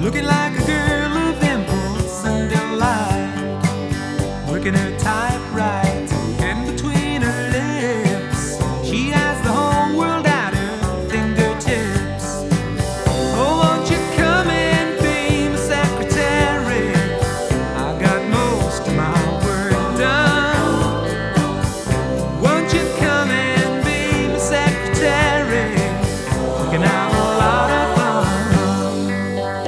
looking like a girl of impulse and delight, working her time